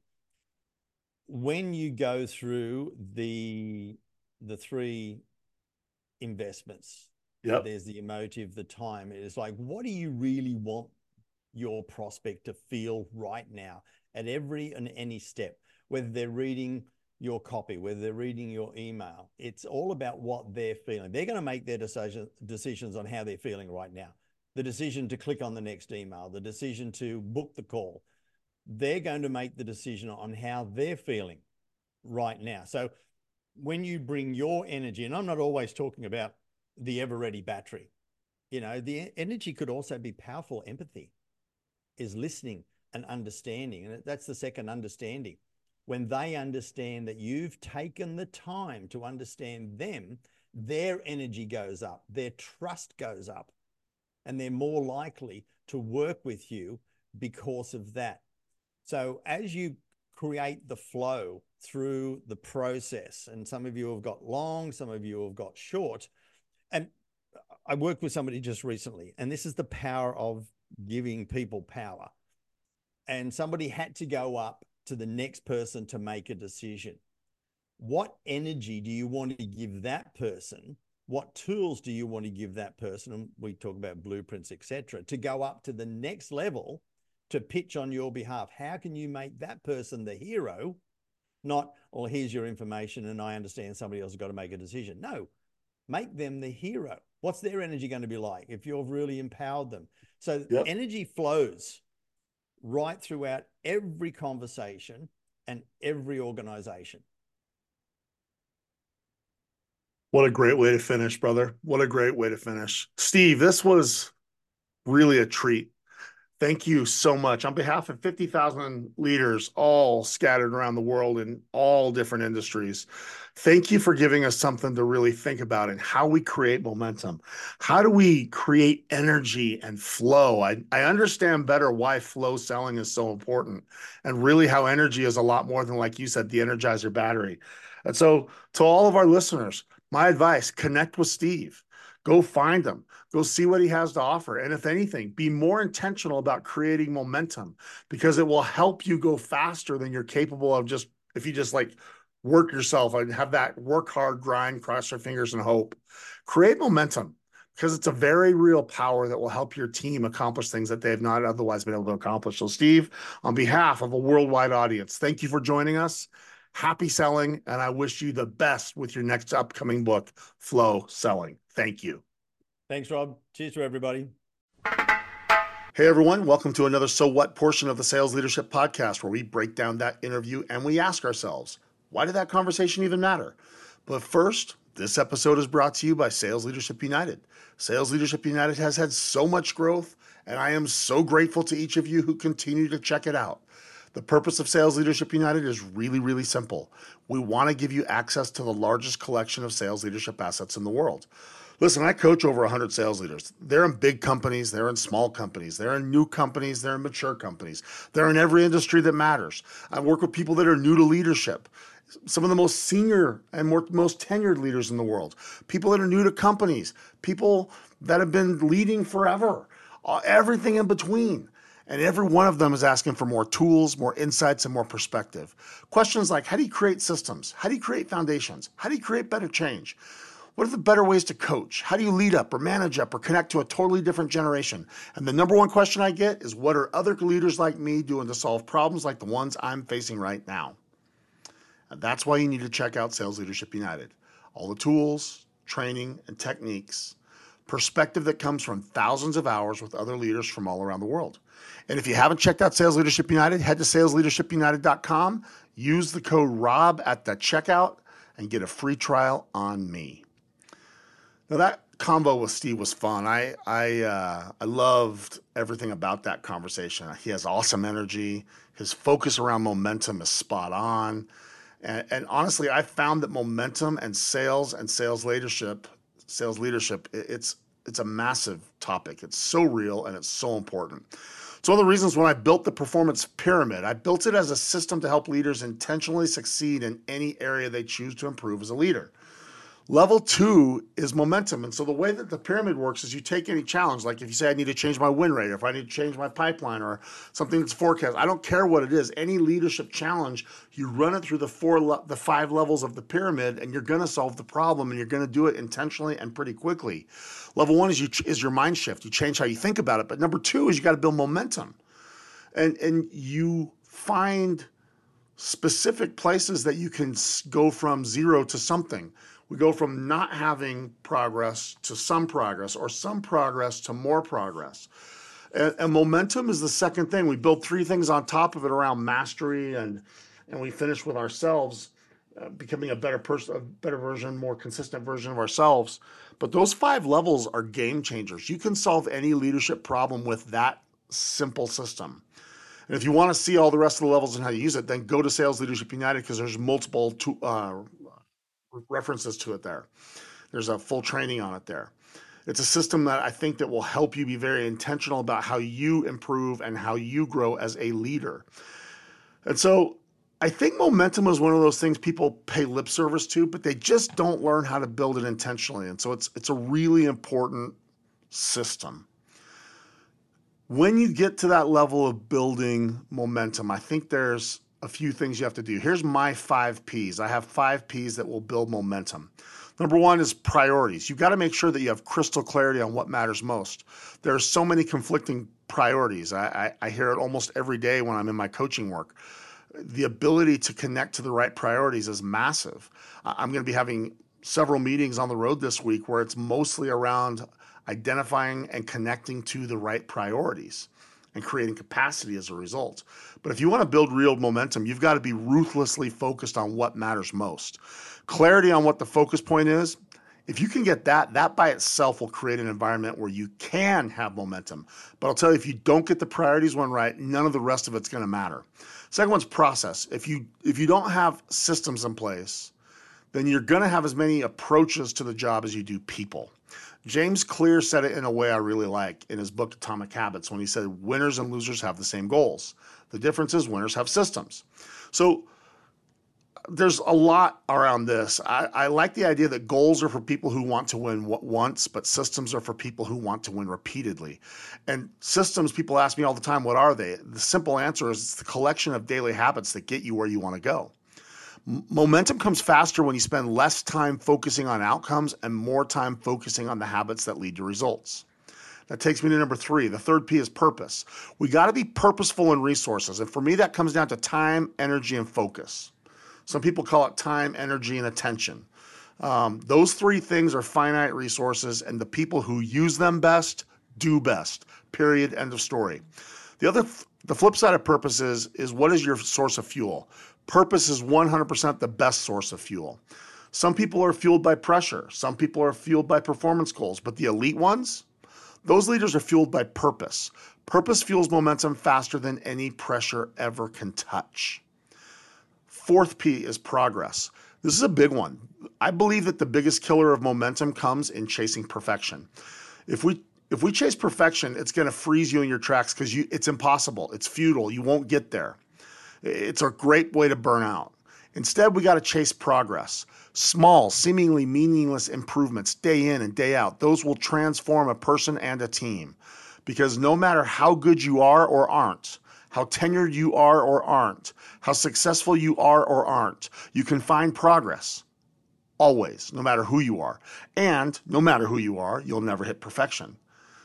When you go through the three investments, there's the emotive, the time. It's like, what do you really want your prospect to feel right now at every and any step, whether they're reading your copy, whether they're reading your email? It's all about what they're feeling. They're going to make their decisions on how they're feeling right now. The decision to click on the next email, the decision to book the call. They're going to make the decision on how they're feeling right now. So when you bring your energy, and I'm not always talking about the ever-ready battery, the energy could also be powerful. Empathy is listening and understanding. And that's the second understanding. When they understand that you've taken the time to understand them, their energy goes up, their trust goes up, and they're more likely to work with you because of that. So as you create the flow through the process, and some of you have got long, some of you have got short, and I worked with somebody just recently, and this is the power of giving people power. And somebody had to go up to the next person to make a decision. What energy do you want to give that person? What tools do you want to give that person? And we talk about blueprints, etc., to go up to the next level to pitch on your behalf. How can you make that person the hero? Not, well, here's your information and I understand somebody else has got to make a decision. No, make them the hero. What's their energy going to be like if you've really empowered them? So energy flows right throughout every conversation and every organization. What a great way to finish, brother. What a great way to finish. Steve, this was really a treat. Thank you so much. On behalf of 50,000 leaders, all scattered around the world in all different industries, thank you for giving us something to really think about and how we create momentum. How do we create energy and flow? I understand better why flow selling is so important, and really how energy is a lot more than, like you said, the Energizer battery. And so to all of our listeners, my advice, connect with Steve. Go find him. Go see what he has to offer. And if anything, be more intentional about creating momentum, because it will help you go faster than you're capable of just, if you just like work yourself and have that work hard, grind, cross your fingers and hope. Create momentum, because it's a very real power that will help your team accomplish things that they have not otherwise been able to accomplish. So Steve, on behalf of a worldwide audience, thank you for joining us. Happy selling, and I wish you the best with your next upcoming book, Flow Selling. Thank you. Thanks, Rob. Cheers to everybody. Hey, everyone. Welcome to another So What portion of the Sales Leadership Podcast, where we break down that interview and we ask ourselves, why did that conversation even matter? But first, this episode is brought to you by Sales Leadership United. Sales Leadership United has had so much growth, and I am so grateful to each of you who continue to check it out. The purpose of Sales Leadership United is really, really simple. We want to give you access to the largest collection of sales leadership assets in the world. Listen, I coach over 100 sales leaders. They're in big companies, they're in small companies, they're in new companies, they're in mature companies. They're in every industry that matters. I work with people that are new to leadership, some of the most senior and most tenured leaders in the world, people that are new to companies, people that have been leading forever, everything in between. And every one of them is asking for more tools, more insights, and more perspective. Questions like, how do you create systems? How do you create foundations? How do you create better change? What are the better ways to coach? How do you lead up or manage up or connect to a totally different generation? And the number one question I get is, what are other leaders like me doing to solve problems like the ones I'm facing right now? And that's why you need to check out Sales Leadership United. All the tools, training, and techniques, perspective that comes from thousands of hours with other leaders from all around the world. And if you haven't checked out Sales Leadership United, head to salesleadershipunited.com, use the code ROB at the checkout, and get a free trial on me. Now that convo with Steve was fun. I loved everything about that conversation. He has awesome energy. His focus around momentum is spot on. And honestly, I found that momentum and sales leadership, it's a massive topic. It's so real and it's so important. It's one of the reasons when I built the Performance Pyramid, I built it as a system to help leaders intentionally succeed in any area they choose to improve as a leader. Level 2 is momentum. And so the way that the pyramid works is you take any challenge, like if you say I need to change my win rate, or if I need to change my pipeline or something that's forecast, I don't care what it is, any leadership challenge, you run it through the 5 levels of the pyramid and you're going to solve the problem, and you're going to do it intentionally and pretty quickly. Level 1 is your mind shift. You change how you think about it. But number 2 is you got to build momentum. And you find specific places that you can go from zero to something. We go from not having progress to some progress, or some progress to more progress. And momentum is the second thing. We build 3 things on top of it around mastery, and we finish with ourselves becoming a better person, a better version, more consistent version of ourselves. But those 5 levels are game changers. You can solve any leadership problem with that simple system. And if you want to see all the rest of the levels and how you use it, then go to Sales Leadership United, because there's multiple references to it there. There's a full training on it there. It's a system that I think that will help you be very intentional about how you improve and how you grow as a leader. And so I think momentum is one of those things people pay lip service to, but they just don't learn how to build it intentionally. And so it's a really important system. When you get to that level of building momentum, I think there's a few things you have to do. Here's my 5 Ps. I have 5 Ps that will build momentum. Number 1 is priorities. You've got to make sure that you have crystal clarity on what matters most. There are so many conflicting priorities. I hear it almost every day when I'm in my coaching work. The ability to connect to the right priorities is massive. I'm going to be having several meetings on the road this week where it's mostly around identifying and connecting to the right priorities and creating capacity as a result. But if you want to build real momentum, you've got to be ruthlessly focused on what matters most. Clarity on what the focus point is, if you can get that by itself will create an environment where you can have momentum. But I'll tell you, if you don't get the priorities one right, none of the rest of it's going to matter. Second one's process. If you don't have systems in place, then you're going to have as many approaches to the job as you do people. James Clear said it in a way I really like in his book, Atomic Habits, when he said winners and losers have the same goals. The difference is winners have systems. So there's a lot around this. I like the idea that goals are for people who want to win once, but systems are for people who want to win repeatedly. And systems, people ask me all the time, what are they? The simple answer is it's the collection of daily habits that get you where you want to go. Momentum comes faster when you spend less time focusing on outcomes and more time focusing on the habits that lead to results. That takes me to number 3. The third P is purpose. We got to be purposeful in resources. And for me, that comes down to time, energy, and focus. Some people call it time, energy, and attention. Those 3 things are finite resources, and the people who use them best do best. Period. End of story. The flip side of purpose is what is your source of fuel? Purpose is 100% the best source of fuel. Some people are fueled by pressure. Some people are fueled by performance goals. But the elite ones, those leaders are fueled by purpose. Purpose fuels momentum faster than any pressure ever can touch. Fourth P is progress. This is a big one. I believe that the biggest killer of momentum comes in chasing perfection. If we chase perfection, it's going to freeze you in your tracks because it's impossible. It's futile. You won't get there. It's a great way to burn out. Instead, we got to chase progress. Small, seemingly meaningless improvements day in and day out. Those will transform a person and a team. Because no matter how good you are or aren't, how tenured you are or aren't, how successful you are or aren't, you can find progress always, no matter who you are. And no matter who you are, you'll never hit perfection.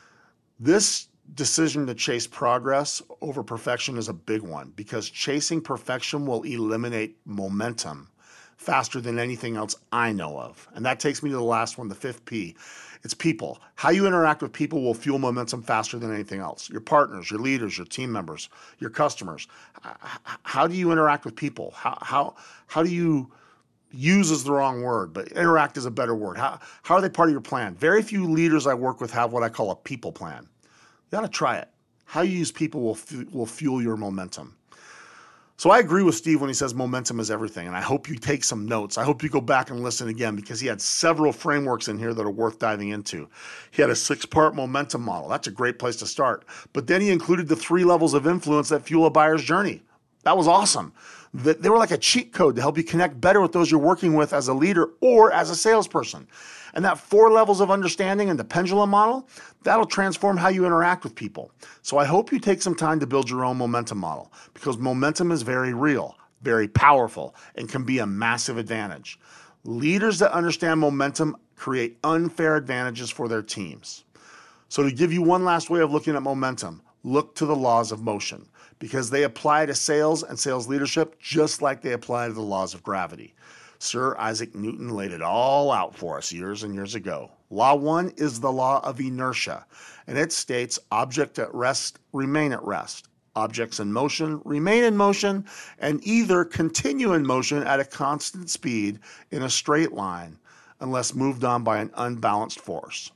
This decision to chase progress over perfection is a big one, because chasing perfection will eliminate momentum faster than anything else I know of. And that takes me to the last one, the fifth P. It's people. How you interact with people will fuel momentum faster than anything else. Your partners, your leaders, your team members, your customers. How do you interact with people? How do you use is the wrong word, but interact is a better word. How are they part of your plan? Very few leaders I work with have what I call a people plan. You got to try it. How you use people will fuel your momentum. So I agree with Steve when he says momentum is everything, and I hope you take some notes. I hope you go back and listen again, because he had several frameworks in here that are worth diving into. He had a 6-part momentum model. That's a great place to start. But then he included the 3 levels of influence that fuel a buyer's journey. That was awesome. They were like a cheat code to help you connect better with those you're working with as a leader or as a salesperson. And that 4 levels of understanding and the pendulum model, that'll transform how you interact with people. So I hope you take some time to build your own momentum model, because momentum is very real, very powerful, and can be a massive advantage. Leaders that understand momentum create unfair advantages for their teams. So to give you one last way of looking at momentum, look to the laws of motion, because they apply to sales and sales leadership just like they apply to the laws of gravity. Sir Isaac Newton laid it all out for us years and years ago. Law 1 is the law of inertia, and it states objects at rest remain at rest. Objects in motion remain in motion and either continue in motion at a constant speed in a straight line unless moved on by an unbalanced force.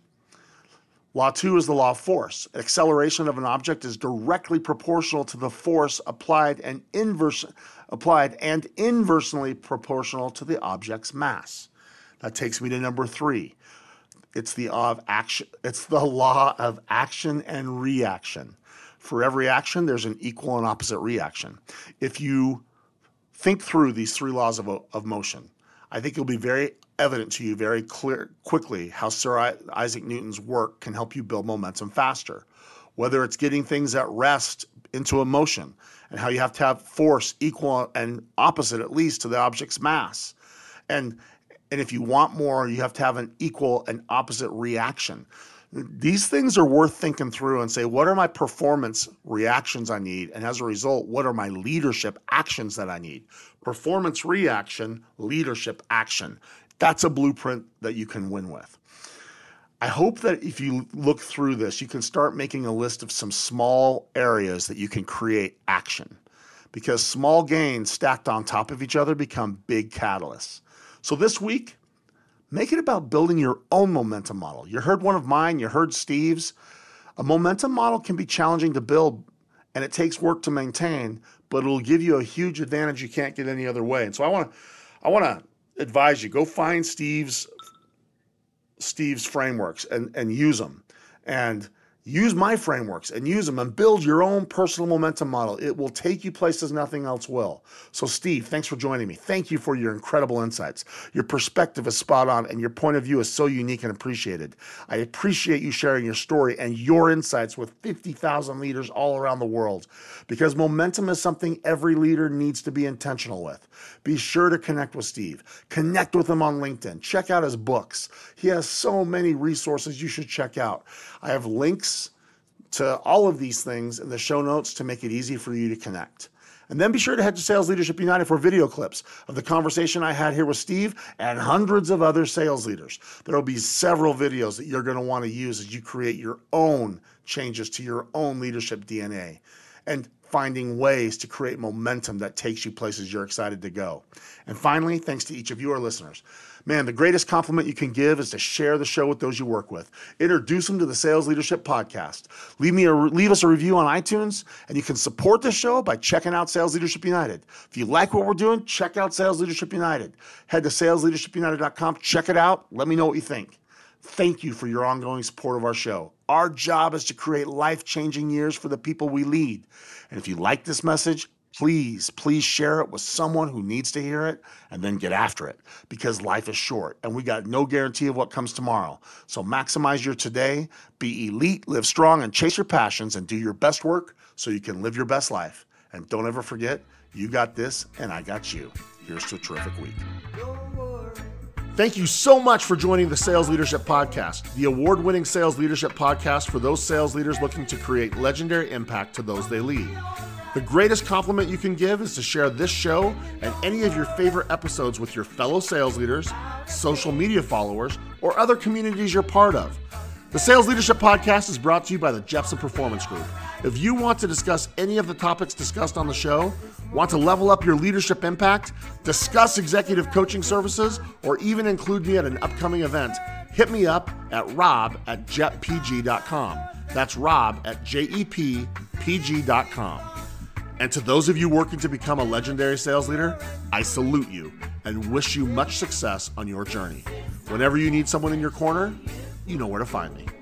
Law 2 is the law of force. Acceleration of an object is directly proportional to the force applied and inversely proportional to the object's mass. That takes me to number 3. It's the law of action. It's the law of action and reaction. For every action, there's an equal and opposite reaction. If you think through these 3 laws of motion, I think it'll be very evident to you very quickly how Sir Isaac Newton's work can help you build momentum faster. Whether it's getting things at rest into a motion, and how you have to have force equal and opposite at least to the object's mass. And if you want more, you have to have an equal and opposite reaction. These things are worth thinking through and say, what are my performance reactions I need? And as a result, what are my leadership actions that I need? Performance reaction, leadership action. That's a blueprint that you can win with. I hope that if you look through this, you can start making a list of some small areas that you can create action, because small gains stacked on top of each other become big catalysts. So this week, make it about building your own momentum model. You heard one of mine, you heard Steve's. A momentum model can be challenging to build, and it takes work to maintain, but it'll give you a huge advantage you can't get any other way. And so I want to advise you, go find Steve's frameworks and use them, and use my frameworks and use them, and build your own personal momentum model. It will take you places nothing else will. So Steve, thanks for joining me. Thank you for your incredible insights. Your perspective is spot on, and your point of view is so unique and appreciated. I appreciate you sharing your story and your insights with 50,000 leaders all around the world, because momentum is something every leader needs to be intentional with. Be sure to connect with Steve. Connect with him on LinkedIn. Check out his books. He has so many resources you should check out. I have links to all of these things in the show notes to make it easy for you to connect. And then be sure to head to Sales Leadership United for video clips of the conversation I had here with Steve and hundreds of other sales leaders. There will be several videos that you're going to want to use as you create your own changes to your own leadership DNA, and finding ways to create momentum that takes you places you're excited to go. And finally, thanks to each of you, our listeners. Man, the greatest compliment you can give is to share the show with those you work with. Introduce them to the Sales Leadership Podcast. Leave us a review on iTunes, and you can support the show by checking out Sales Leadership United. If you like what we're doing, check out Sales Leadership United. Head to salesleadershipunited.com, check it out, let me know what you think. Thank you for your ongoing support of our show. Our job is to create life-changing years for the people we lead. And if you like this message, please share it with someone who needs to hear it, and then get after it, because life is short and we got no guarantee of what comes tomorrow. So maximize your today, be elite, live strong, and chase your passions and do your best work so you can live your best life. And don't ever forget, you got this and I got you. Here's to a terrific week. Thank you so much for joining the Sales Leadership Podcast, the award-winning sales leadership podcast for those sales leaders looking to create legendary impact to those they lead. The greatest compliment you can give is to share this show and any of your favorite episodes with your fellow sales leaders, social media followers, or other communities you're part of. The Sales Leadership Podcast is brought to you by the Jeppsen Performance Group. If you want to discuss any of the topics discussed on the show, want to level up your leadership impact, discuss executive coaching services, or even include me at an upcoming event, hit me up at rob@jeppg.com. That's rob@jeppg.com. And to those of you working to become a legendary sales leader, I salute you and wish you much success on your journey. Whenever you need someone in your corner, you know where to find me.